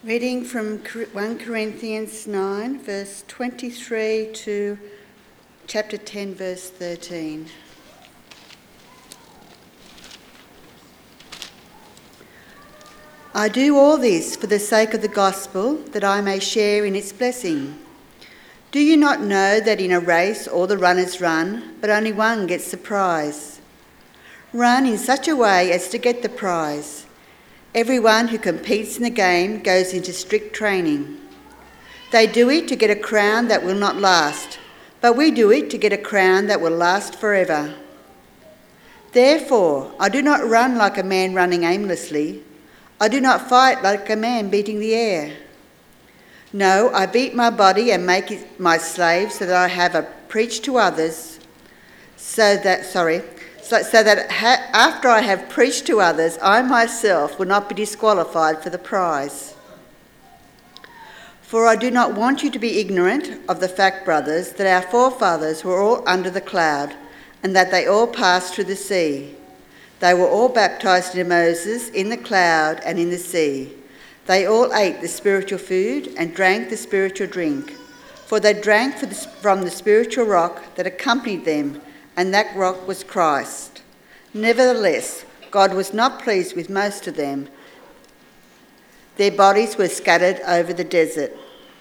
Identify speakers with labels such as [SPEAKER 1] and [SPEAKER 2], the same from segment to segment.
[SPEAKER 1] Reading from 1 Corinthians 9, verse 23 to chapter 10, verse 13. I do all this for the sake of the gospel, that I may share in its blessing. Do you not know that in a race all the runners run, but only one gets the prize? Run in such a way as to get the prize. Everyone who competes in the game goes into strict training. They do it to get a crown that will not last, but we do it to get a crown that will last forever. Therefore, I do not run like a man running aimlessly. I do not fight like a man beating the air. No, I beat my body and make it my slave so that I have a preach to others, so that after I have preached to others, I myself will not be disqualified for the prize. For I do not want you to be ignorant of the fact, brothers, that our forefathers were all under the cloud, and that they all passed through the sea. They were all baptized into Moses in the cloud and in the sea. They all ate the spiritual food and drank the spiritual drink, for they drank from the spiritual rock that accompanied them, and that rock was Christ. Nevertheless, God was not pleased with most of them. Their bodies were scattered over the desert.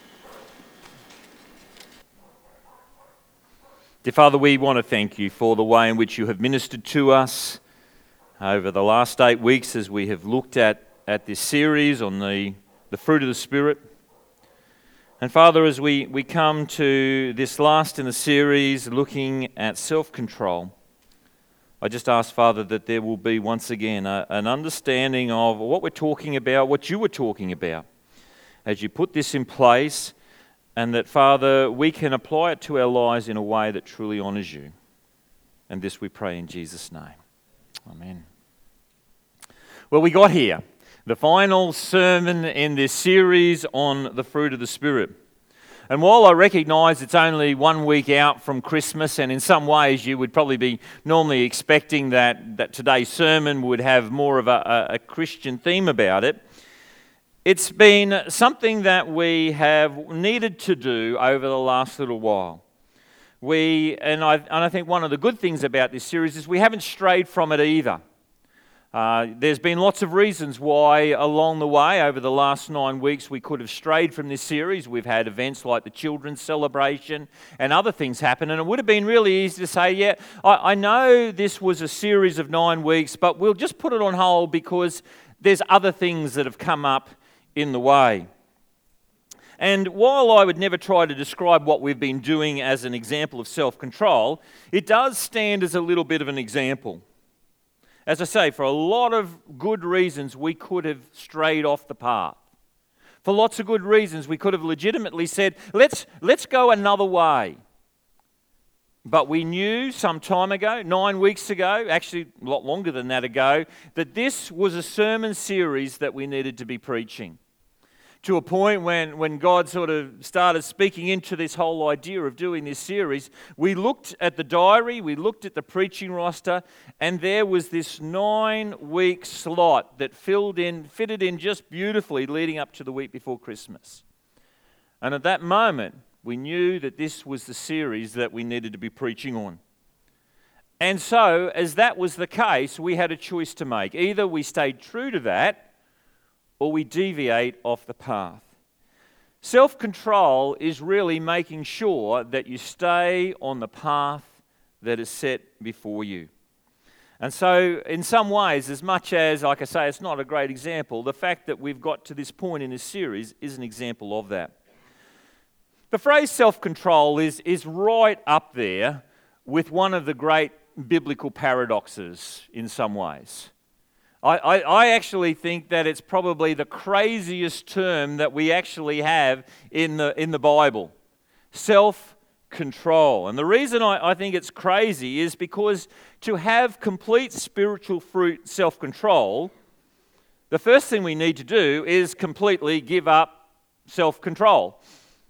[SPEAKER 2] Dear Father, we want to thank you for the way in which you have ministered to us over the last 8 weeks as we have looked at this series on the fruit of the Spirit. And Father, as we come to this last in the series looking at self-control, I just ask, Father, that there will be once again an understanding of what we're talking about, what you were talking about, as you put this in place, and that, Father, we can apply it to our lives in a way that truly honours you. And this we pray in Jesus' name. Amen. Well, we got here. The final sermon in this series on the fruit of the Spirit. And while I recognise it's only 1 week out from Christmas, and in some ways you would probably be normally expecting that today's sermon would have more of a Christian theme about it, it's been something that we have needed to do over the last little while. I think one of the good things about this series is we haven't strayed from it either. There's been lots of reasons why along the way over the last 9 weeks we could have strayed from this series. We've had events like the children's celebration and other things happen, and it would have been really easy to say, yeah, I know this was a series of 9 weeks, but we'll just put it on hold because there's other things that have come up in the way. And while I would never try to describe what we've been doing as an example of self-control, it does stand as a little bit of an example. As I say, for a lot of good reasons, we could have strayed off the path. For lots of good reasons, we could have legitimately said, let's go another way. But we knew some time ago, 9 weeks ago, actually a lot longer than that ago, that this was a sermon series that we needed to be preaching. To a point when God sort of started speaking into this whole idea of doing this series, we looked at the diary, we looked at the preaching roster, and there was this 9-week slot that fitted in just beautifully leading up to the week before Christmas. And at that moment, we knew that this was the series that we needed to be preaching on. And so, as that was the case, we had a choice to make. Either we stayed true to that, or we deviate off the path. Self-control is really making sure that you stay on the path that is set before you. And so, in some ways, as much as, like I say, it's not a great example, the fact that we've got to this point in this series is an example of that. The phrase self-control is right up there with one of the great biblical paradoxes in some ways. I actually think that it's probably the craziest term that we actually have in the Bible. Self-control. And the reason I think it's crazy is because to have complete spiritual fruit self-control, the first thing we need to do is completely give up self-control.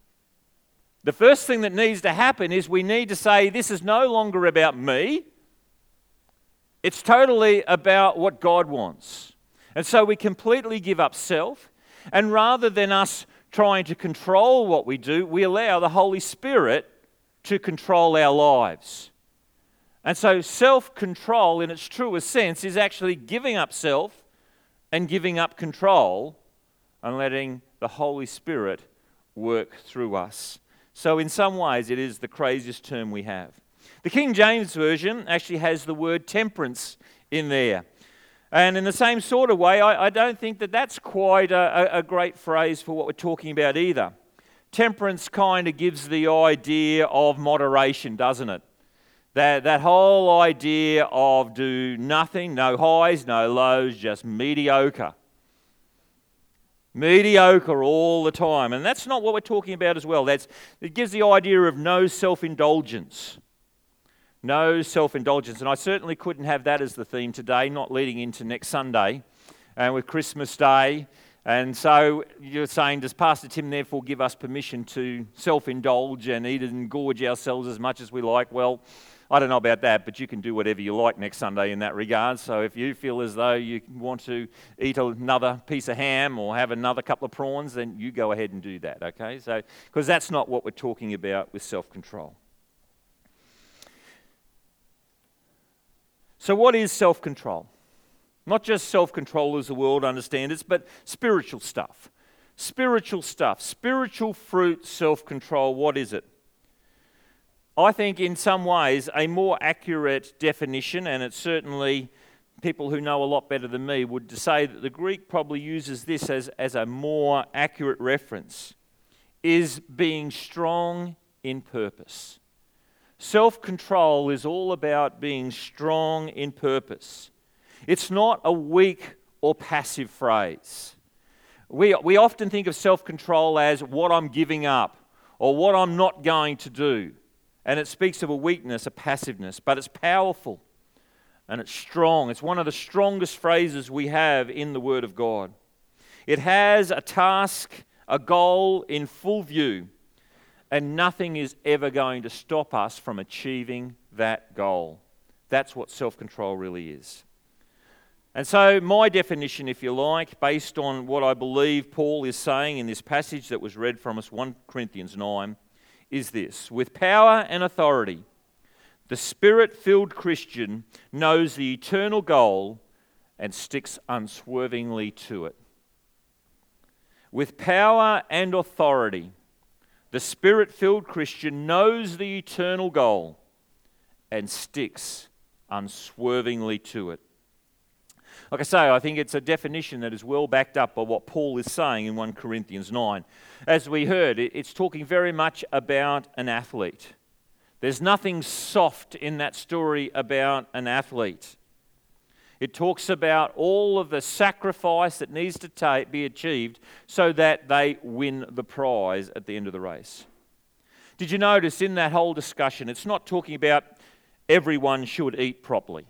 [SPEAKER 2] The first thing that needs to happen is we need to say, this is no longer about me. It's totally about what God wants. And so we completely give up self And rather than us trying to control what we do, we allow the Holy Spirit to control our lives. And so self-control in its truest sense is actually giving up self and giving up control and letting the Holy Spirit work through us. So in some ways it is the craziest term we have. The King James Version actually has the word temperance in there. And in the same sort of way, I don't think that that's quite a great phrase for what we're talking about either. Temperance kind of gives the idea of moderation, doesn't it? That whole idea of do nothing, no highs, no lows, just mediocre. Mediocre all the time. And that's not what we're talking about as well. It gives the idea of no self-indulgence. No self-indulgence. And I certainly couldn't have that as the theme today, not leading into next Sunday and with Christmas Day. And so you're saying, does Pastor Tim therefore give us permission to self-indulge and eat and gorge ourselves as much as we like? Well, I don't know about that, but you can do whatever you like next Sunday in that regard. So if you feel as though you want to eat another piece of ham or have another couple of prawns, then you go ahead and do that, okay? So, because that's not what we're talking about with self-control. So what is self-control? Not just self-control as the world understands it, but spiritual stuff. Spiritual stuff. Spiritual fruit, self-control, what is it? I think in some ways a more accurate definition, and it's certainly people who know a lot better than me would say that the Greek probably uses this as a more accurate reference, is being strong in purpose. Self-control is all about being strong in purpose. It's not a weak or passive phrase. We often think of self-control as what I'm giving up or what I'm not going to do. And it speaks of a weakness, a passiveness, but it's powerful and it's strong. It's one of the strongest phrases we have in the Word of God. It has a task, a goal in full view, and nothing is ever going to stop us from achieving that goal. That's what self-control really is. And so my definition, if you like, based on what I believe Paul is saying in this passage that was read from us, 1 Corinthians 9, is this: with power and authority, the Spirit-filled Christian knows the eternal goal and sticks unswervingly to it. With power and authority, the Spirit-filled Christian knows the eternal goal and sticks unswervingly to it. Like I say, I think it's a definition that is well backed up by what Paul is saying in 1 Corinthians 9. As we heard, it's talking very much about an athlete. There's nothing soft in that story about an athlete. It talks about all of the sacrifice that needs to be achieved so that they win the prize at the end of the race. Did you notice in that whole discussion, it's not talking about everyone should eat properly.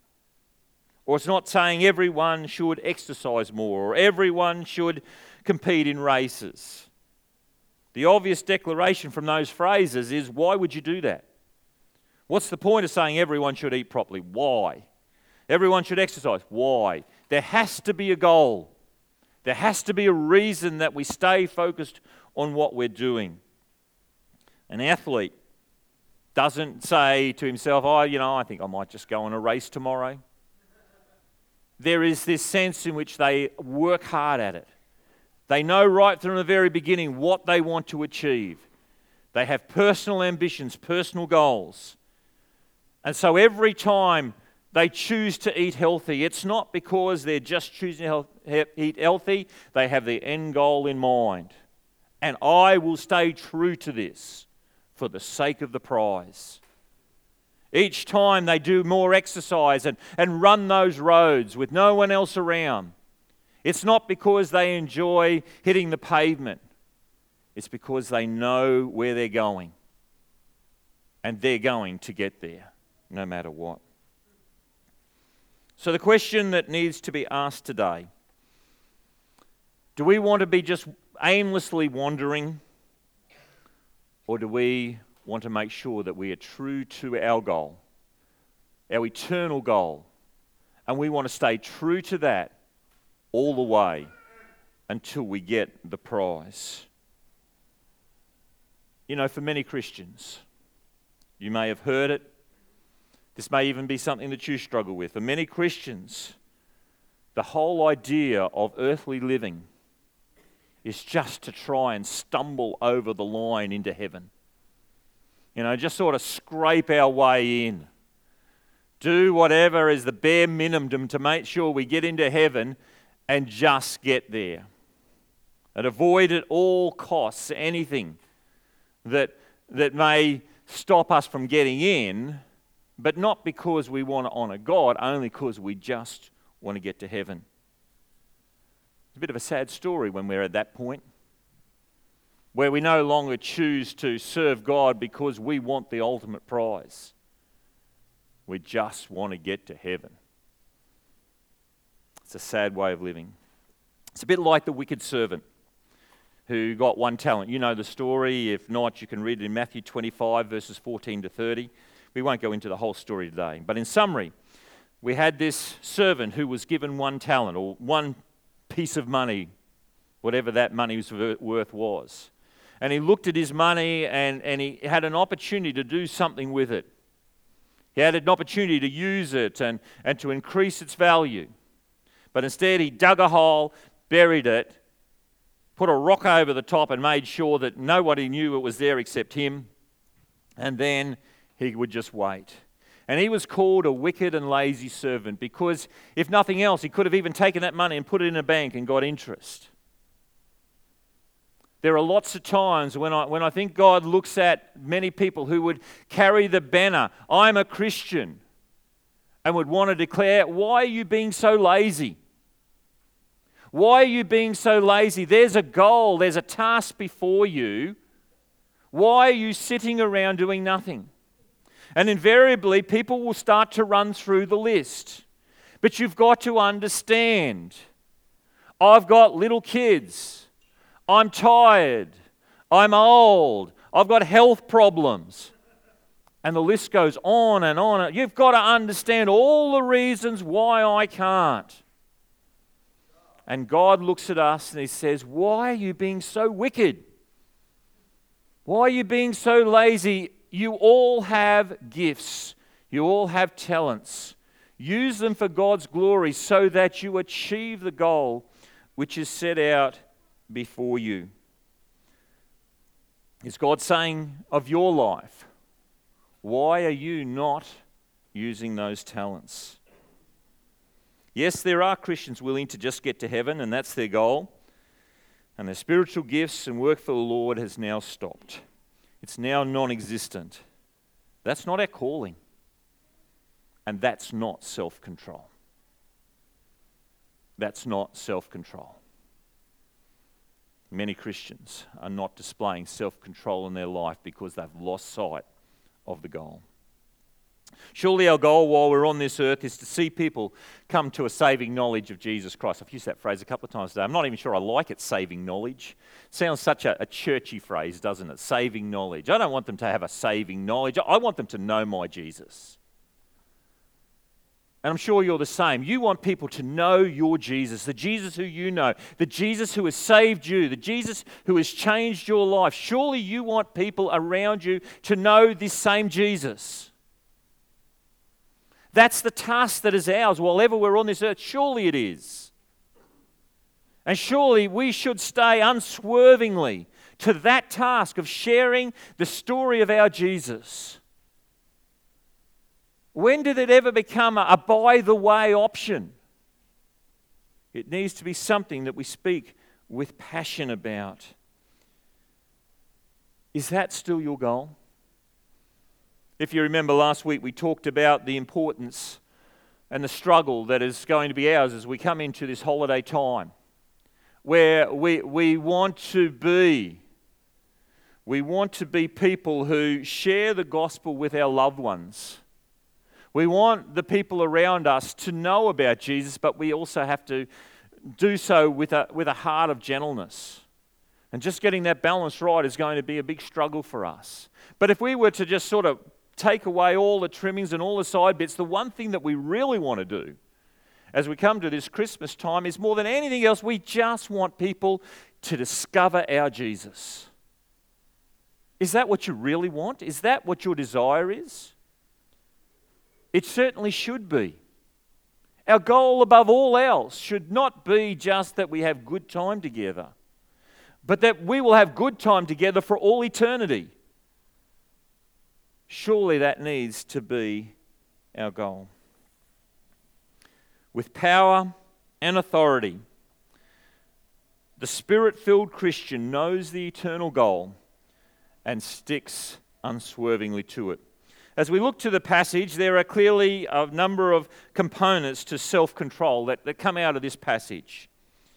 [SPEAKER 2] Or it's not saying everyone should exercise more or everyone should compete in races. The obvious declaration from those phrases is, why would you do that? What's the point of saying everyone should eat properly? Why? Everyone should exercise. Why? There has to be a goal. There has to be a reason that we stay focused on what we're doing. An athlete doesn't say to himself, I think I might just go on a race tomorrow. There is this sense in which they work hard at it. They know right from the very beginning what they want to achieve. They have personal ambitions, personal goals. And so every time they choose to eat healthy, it's not because they're just choosing to eat healthy. They have their end goal in mind. And I will stay true to this for the sake of the prize. Each time they do more exercise and run those roads with no one else around, it's not because they enjoy hitting the pavement. It's because they know where they're going. And they're going to get there, no matter what. So the question that needs to be asked today, do we want to be just aimlessly wandering, or do we want to make sure that we are true to our goal, our eternal goal, and we want to stay true to that all the way, until we get the prize. You know, for many Christians, you may have heard it. This may even be something that you struggle with. For many Christians, the whole idea of earthly living is just to try and stumble over the line into heaven. You know, just sort of scrape our way in. Do whatever is the bare minimum to make sure we get into heaven and just get there. And avoid at all costs anything that may stop us from getting in, but not because we want to honour God, only because we just want to get to heaven. It's a bit of a sad story when we're at that point, where we no longer choose to serve God because we want the ultimate prize. We just want to get to heaven. It's a sad way of living. It's a bit like the wicked servant who got one talent. You know the story. If not, you can read it in Matthew 25, verses 14 to 30. We won't go into the whole story today. But in summary, we had this servant who was given one talent, or one piece of money, whatever that money's worth was. And he looked at his money and he had an opportunity to do something with it. He had an opportunity to use it and to increase its value. But instead he dug a hole, buried it, put a rock over the top and made sure that nobody knew it was there except him. And then he would just wait. And he was called a wicked and lazy servant because, if nothing else, he could have even taken that money and put it in a bank and got interest. There are lots of times when I think God looks at many people who would carry the banner, "I'm a Christian," and would want to declare, "Why are you being so lazy? Why are you being so lazy? There's a goal, there's a task before you. Why are you sitting around doing nothing?" And invariably, people will start to run through the list. But you've got to understand, I've got little kids. I'm tired. I'm old. I've got health problems. And the list goes on and on. You've got to understand all the reasons why I can't. And God looks at us and he says, "Why are you being so wicked? Why are you being so lazy? You all have gifts. You all have talents. Use them for God's glory so that you achieve the goal which is set out before you." Is God saying of your life, why are you not using those talents? Yes, there are Christians willing to just get to heaven, and that's their goal. And their spiritual gifts and work for the Lord has now stopped. It's now non-existent. That's not our calling. And that's not self-control. That's not self-control. Many Christians are not displaying self-control in their life because they've lost sight of the goal. Surely our goal while we're on this earth is to see people come to a saving knowledge of Jesus Christ. I've used that phrase a couple of times today. I'm not even sure I like it, saving knowledge. It sounds such a churchy phrase, doesn't it? Saving knowledge. I don't want them to have a saving knowledge. I want them to know my Jesus. And I'm sure you're the same. You want people to know your Jesus, the Jesus who you know, the Jesus who has saved you, the Jesus who has changed your life. Surely you want people around you to know this same Jesus. That's the task that is ours while ever we're on this earth. Surely it is. And surely we should stay unswervingly to that task of sharing the story of our Jesus. When did it ever become a by-the-way option? It needs to be something that we speak with passion about. Is that still your goal? If you remember last week, we talked about the importance and the struggle that is going to be ours as we come into this holiday time, where we want to be people who share the gospel with our loved ones. We want the people around us to know about Jesus, but we also have to do so with a heart of gentleness. And just getting that balance right is going to be a big struggle for us. But if we were to just sort of take away all the trimmings and all the side bits, the one thing that we really want to do as we come to this Christmas time is more than anything else, we just want people to discover our Jesus. Is that what you really want? Is that what your desire is? It certainly should be. Our goal above all else should not be just that we have good time together, but that we will have good time together for all eternity. Surely that needs to be our goal. With power and authority, the Spirit-filled Christian knows the eternal goal and sticks unswervingly to it. As we look to the passage, there are clearly a number of components to self-control that come out of this passage.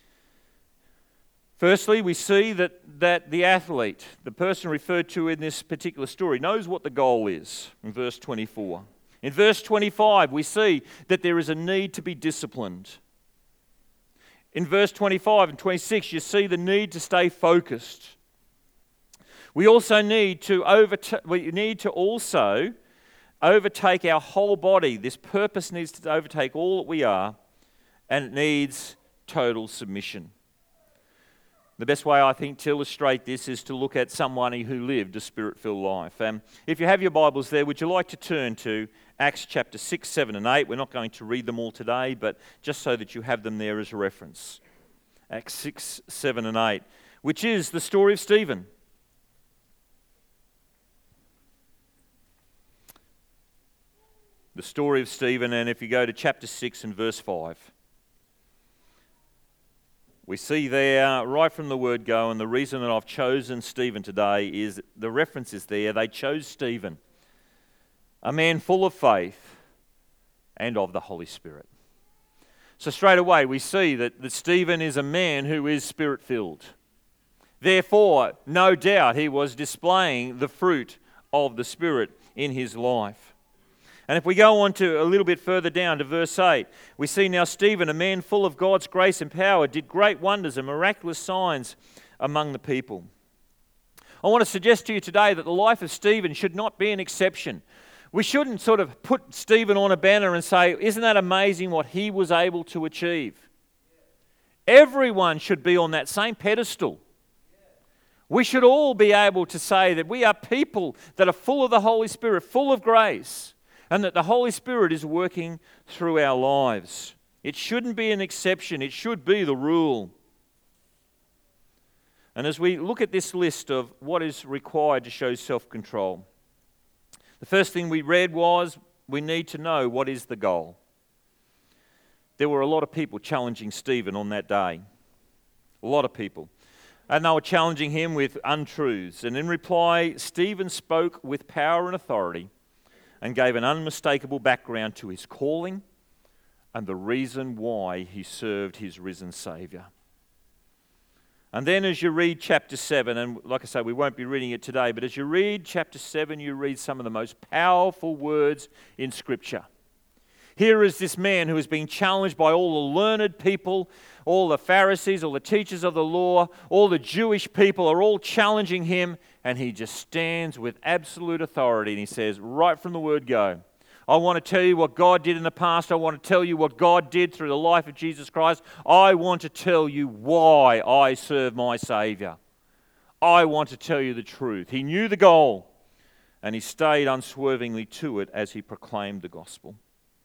[SPEAKER 2] Firstly, we see that the athlete, the person referred to in this particular story, knows what the goal is in verse 24. In verse 25, we see that there is a need to be disciplined. In verse 25 and 26, you see the need to stay focused. We also need to also overtake our whole body. This purpose needs to overtake all that we are, and it needs total submission. The best way, I think, to illustrate this is to look at someone who lived a Spirit-filled life. If you have your Bibles there, would you like to turn to Acts chapter 6, 7 and 8? We're not going to read them all today, but just so that you have them there as a reference. Acts 6, 7 and 8, which is the story of Stephen. The story of Stephen, and if you go to chapter 6 and verse 5, we see there, right from the word go, and the reason that I've chosen Stephen today is the reference is there. They chose Stephen, a man full of faith and of the Holy Spirit. So straight away we see that Stephen is a man who is Spirit-filled. Therefore, no doubt he was displaying the fruit of the Spirit in his life. And if we go on to a little bit further down to verse 8, we see now Stephen, a man full of God's grace and power, did great wonders and miraculous signs among the people. I want to suggest to you today that the life of Stephen should not be an exception. We shouldn't sort of put Stephen on a banner and say, isn't that amazing what he was able to achieve? Everyone should be on that same pedestal. We should all be able to say that we are people that are full of the Holy Spirit, full of grace, and that the Holy Spirit is working through our lives. It shouldn't be an exception. It should be the rule. And as we look at this list of what is required to show self-control, the first thing we read was we need to know what is the goal. There were a lot of people challenging Stephen on that day. A lot of people. And they were challenging him with untruths. And in reply, Stephen spoke with power and authority and gave an unmistakable background to his calling and the reason why he served his risen Saviour. And then as you read chapter 7, and like I say, we won't be reading it today, but as you read chapter 7, you read some of the most powerful words in Scripture. Here is this man who is being challenged by all the learned people, all the Pharisees, all the teachers of the law, all the Jewish people are all challenging him, and he just stands with absolute authority and he says, right from the word go, I want to tell you what God did in the past. I want to tell you what God did through the life of Jesus Christ. I want to tell you why I serve my Saviour. I want to tell you the truth. He knew the goal, and he stayed unswervingly to it as he proclaimed the gospel.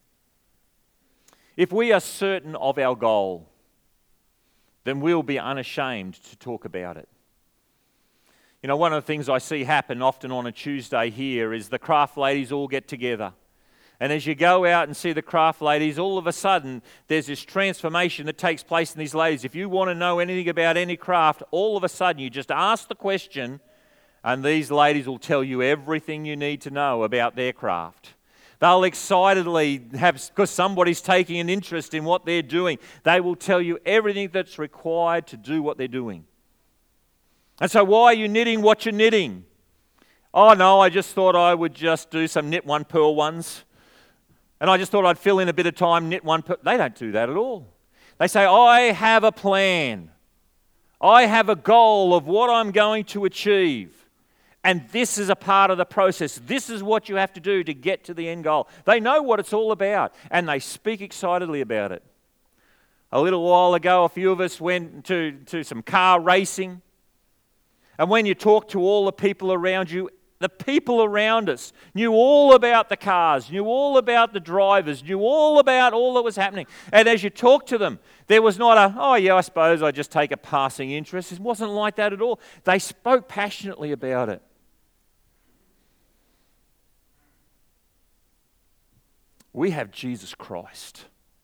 [SPEAKER 2] If we are certain of our goal, then we'll be unashamed to talk about it. You know, one of the things I see happen often on a Tuesday here is the craft ladies all get together. And as you go out and see the craft ladies, all of a sudden there's this transformation that takes place in these ladies. If you want to know anything about any craft, all of a sudden you just ask the question and these ladies will tell you everything you need to know about their craft. They'll excitedly because somebody's taking an interest in what they're doing, they will tell you everything that's required to do what they're doing. And so why are you knitting what you're knitting? Oh no, I just thought I would just do some knit one purl ones. And I just thought I'd fill in a bit of time, knit one purl. They don't do that at all. They say, I have a plan. I have a goal of what I'm going to achieve. And this is a part of the process. This is what you have to do to get to the end goal. They know what it's all about, and they speak excitedly about it. A little while ago, a few of us went to some car racing. And when you talk to all the people around you, the people around us knew all about the cars, knew all about the drivers, knew all about all that was happening. And as you talk to them, there was not I suppose I just take a passing interest. It wasn't like that at all. They spoke passionately about it. We have Jesus Christ.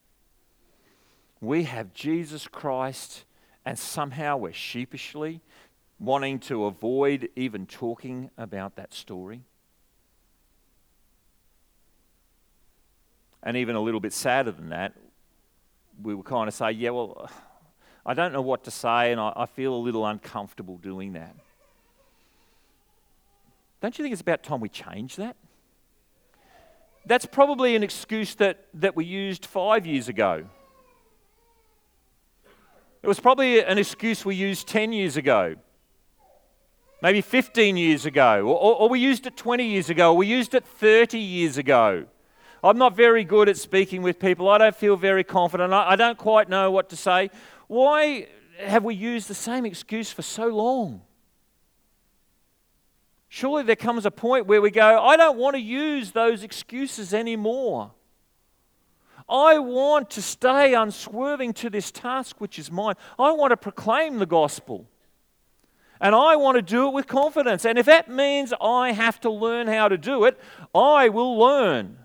[SPEAKER 2] We have Jesus Christ, and somehow we're sheepishly wanting to avoid even talking about that story. And even a little bit sadder than that, we will kind of say, yeah, well, I don't know what to say, and I feel a little uncomfortable doing that. Don't you think it's about time we change that? That's probably an excuse that we used 5 years ago. It was probably an excuse we used 10 years ago, maybe 15 years ago, or we used it 20 years ago, or we used it 30 years ago. I'm not very good at speaking with people. I don't feel very confident. I don't quite know what to say. Why have we used the same excuse for so long? Surely there comes a point where we go, I don't want to use those excuses anymore. I want to stay unswerving to this task which is mine. I want to proclaim the gospel. And I want to do it with confidence. And if that means I have to learn how to do it, I will learn.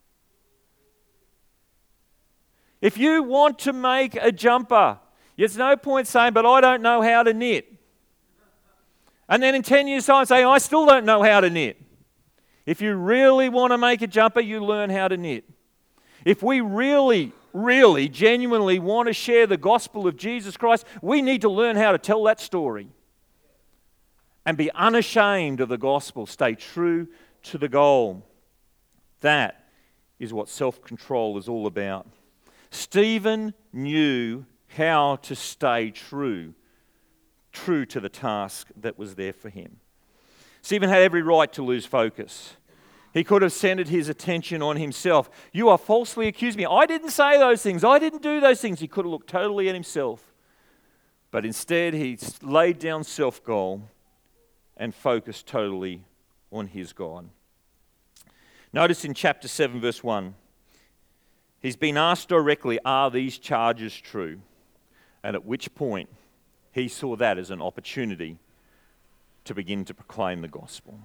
[SPEAKER 2] If you want to make a jumper, there's no point saying, but I don't know how to knit. And then in 10 years' time say, I still don't know how to knit. If you really want to make a jumper, you learn how to knit. If we really, genuinely want to share the gospel of Jesus Christ, we need to learn how to tell that story. And be unashamed of the gospel. Stay true to the goal. That is what self-control is all about. Stephen knew how to stay true to the task that was there for him. Stephen had every right to lose focus. He could have centered his attention on himself. You are falsely accused me. I didn't say those things. I didn't do those things. He could have looked totally at himself. But instead, he laid down self-goal and focused totally on his God. Notice in chapter 7, verse 1, he's been asked directly, are these charges true? And at which point, he saw that as an opportunity to begin to proclaim the gospel.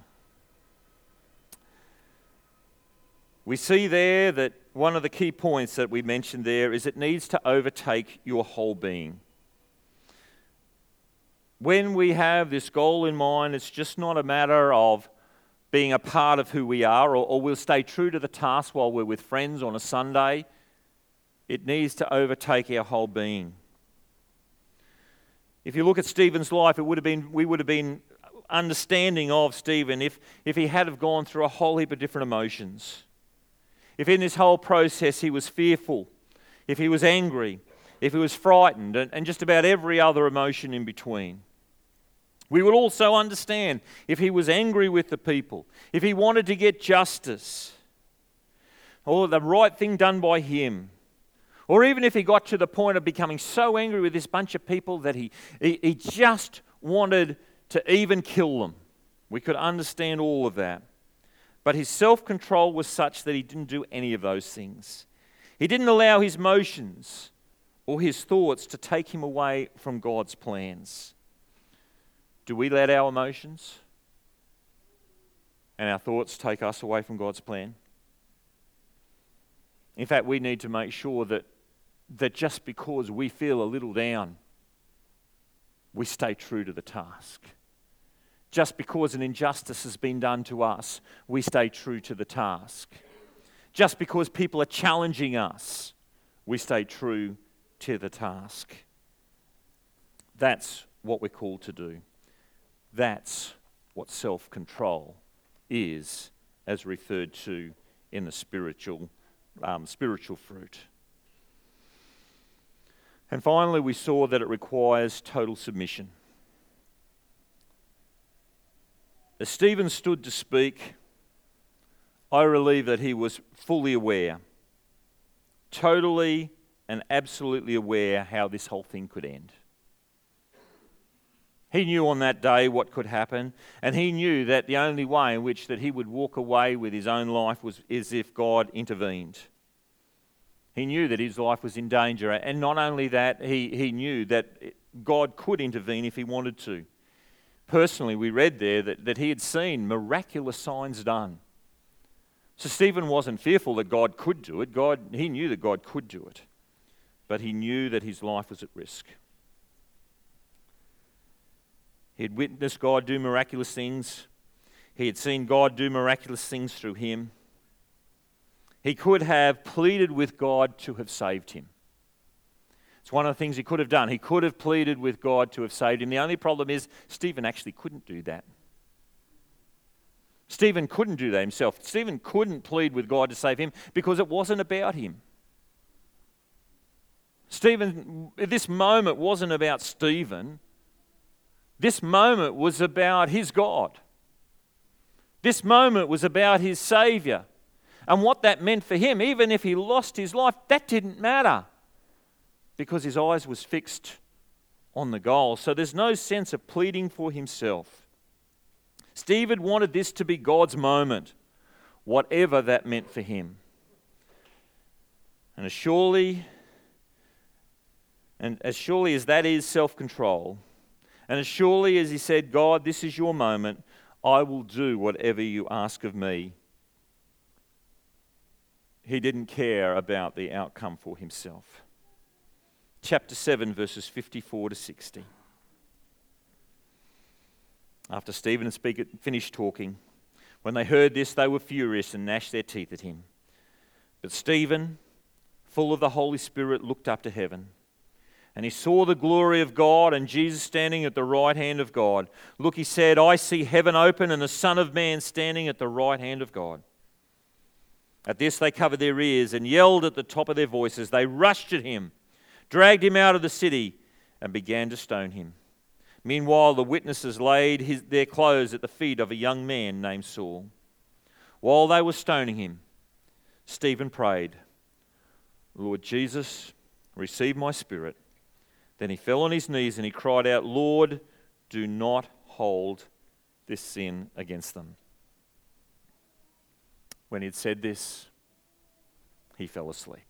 [SPEAKER 2] We see there that one of the key points that we mentioned there is it needs to overtake your whole being. When we have this goal in mind, it's just not a matter of being a part of who we are, or we'll stay true to the task while we're with friends on a Sunday. It needs to overtake our whole being. If you look at Stephen's life, we would have been understanding of Stephen if he had have gone through a whole heap of different emotions. If in this whole process he was fearful, if he was angry, if he was frightened, and just about every other emotion in between. We would also understand if he was angry with the people, if he wanted to get justice, or the right thing done by him, or even if he got to the point of becoming so angry with this bunch of people that he just wanted to even kill them. We could understand all of that. But his self-control was such that he didn't do any of those things. He didn't allow his emotions or his thoughts to take him away from God's plans. Do we let our emotions and our thoughts take us away from God's plan? In fact, we need to make sure that just because we feel a little down, we stay true to the task. Just because an injustice has been done to us, we stay true to the task. Just because people are challenging us, we stay true to the task. That's what we're called to do. That's what self-control is, as referred to in the spiritual fruit. And finally, we saw that it requires total submission. As Stephen stood to speak, I believe that he was fully aware, totally and absolutely aware how this whole thing could end. He knew on that day what could happen, and he knew that the only way in which that he would walk away with his own life is if God intervened. He knew that his life was in danger, and not only that, he knew that God could intervene if he wanted to. Personally, we read there that he had seen miraculous signs done. So Stephen wasn't fearful that God could do it. He knew that God could do it, but he knew that his life was at risk. He had witnessed God do miraculous things. He had seen God do miraculous things through him. He could have pleaded with God to have saved him. It's one of the things he could have done. He could have pleaded with God to have saved him. The only problem is Stephen actually couldn't do that. Stephen couldn't do that himself. Stephen couldn't plead with God to save him because it wasn't about him. This moment wasn't about Stephen. This moment was about his God. This moment was about his Saviour. And what that meant for him, even if he lost his life, that didn't matter because his eyes was fixed on the goal. So there's no sense of pleading for himself. Stephen wanted this to be God's moment, whatever that meant for him. And as surely as that is self-control, and as surely as he said, God, this is your moment, I will do whatever you ask of me, he didn't care about the outcome for himself. Chapter 7, verses 54 to 60. After Stephen and Speaker finished talking, when they heard this, they were furious and gnashed their teeth at him. But Stephen, full of the Holy Spirit, looked up to heaven, and he saw the glory of God and Jesus standing at the right hand of God. Look, he said, I see heaven open and the Son of Man standing at the right hand of God. At this they covered their ears and yelled at the top of their voices. They rushed at him, dragged him out of the city, and began to stone him. Meanwhile, the witnesses laid their clothes at the feet of a young man named Saul. While they were stoning him, Stephen prayed, Lord Jesus, receive my spirit. Then he fell on his knees and he cried out, Lord, do not hold this sin against them. When he had said this, he fell asleep.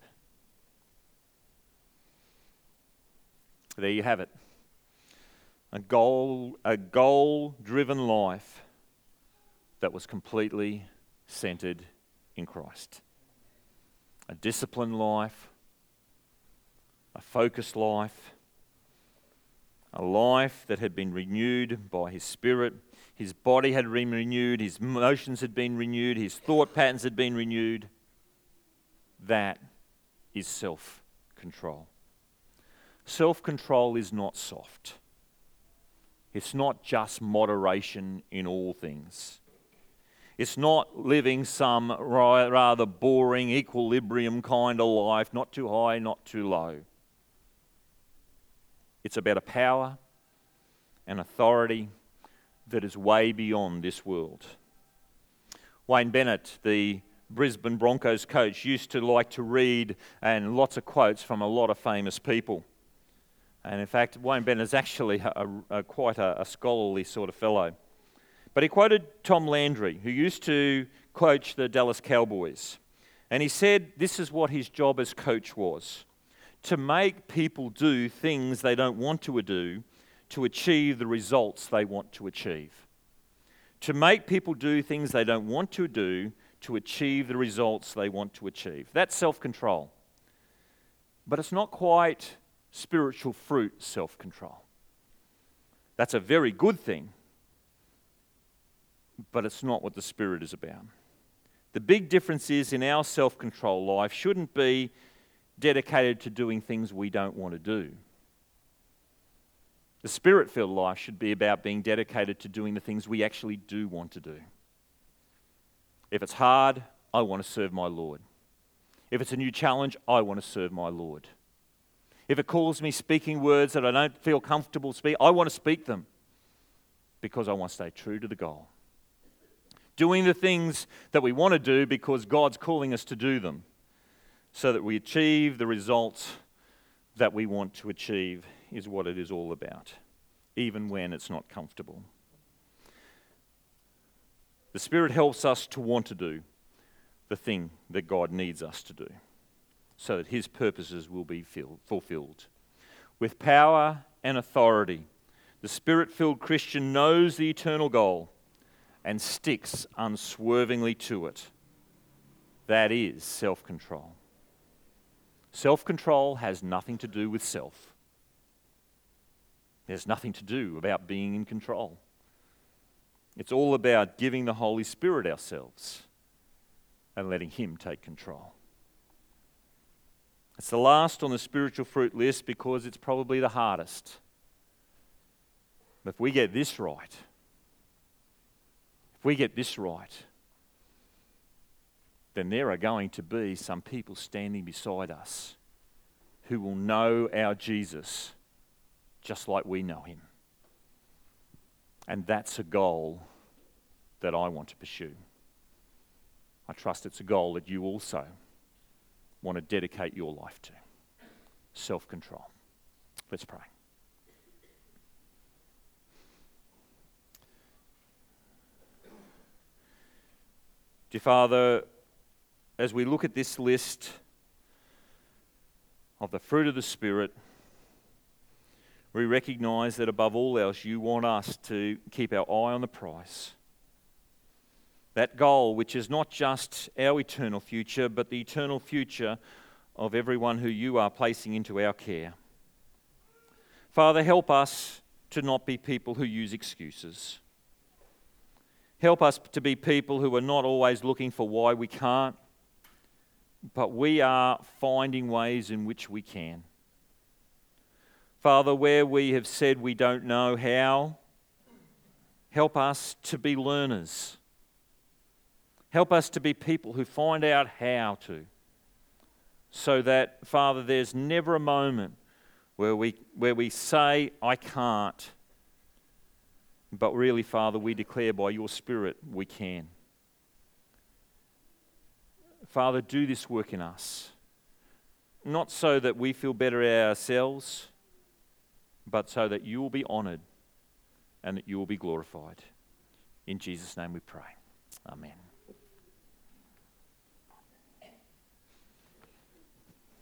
[SPEAKER 2] There you have it. A goal-driven life that was completely centered in Christ. A disciplined life, a focused life, a life that had been renewed by his Spirit. His body had been renewed, his emotions had been renewed, his thought patterns had been renewed. That is self-control. Self-control is not soft. It's not just moderation in all things. It's not living some rather boring equilibrium kind of life, not too high, not too low. It's about a power and authority that is way beyond this world. Wayne Bennett, the Brisbane Broncos coach, used to like to read and lots of quotes from a lot of famous people. And in fact, Wayne Bennett is actually quite a scholarly sort of fellow. But he quoted Tom Landry, who used to coach the Dallas Cowboys. And he said this is what his job as coach was: to make people do things they don't want to do to achieve the results they want to achieve. To make people do things they don't want to do to achieve the results they want to achieve. That's self-control. But it's not quite spiritual fruit self-control. That's a very good thing, but it's not what the Spirit is about. The big difference is in our self-control life shouldn't be dedicated to doing things we don't want to do. The Spirit-filled life should be about being dedicated to doing the things we actually do want to do. If it's hard, I want to serve my Lord. If it's a new challenge, I want to serve my Lord. If it calls me speaking words that I don't feel comfortable speaking, I want to speak them because I want to stay true to the goal. Doing the things that we want to do because God's calling us to do them so that we achieve the results that we want to achieve is what it is all about, even when it's not comfortable. The Spirit helps us to want to do the thing that God needs us to do, so that His purposes will be fulfilled. With power and authority, the Spirit-filled Christian knows the eternal goal and sticks unswervingly to it. That is self-control. Self-control has nothing to do with self. There's nothing to do about being in control. It's all about giving the Holy Spirit ourselves and letting Him take control. It's the last on the spiritual fruit list because it's probably the hardest. But if we get this right, then there are going to be some people standing beside us who will know our Jesus just like we know Him. And that's a goal that I want to pursue. I trust it's a goal that you also want to dedicate your life to. Self-control. Let's pray. Dear Father, as we look at this list of the fruit of the Spirit, we recognise that above all else you want us to keep our eye on the prize. That goal which is not just our eternal future, but the eternal future of everyone who you are placing into our care. Father, help us to not be people who use excuses. Help us to be people who are not always looking for why we can't, but we are finding ways in which we can. Father, where we have said we don't know how, help us to be learners. Help us to be people who find out how to, so that, Father, there's never a moment where we say, I can't, but really, Father, we declare by your Spirit we can. Father, do this work in us, not so that we feel better ourselves, but so that you will be honoured and that you will be glorified. In Jesus' name we pray. Amen.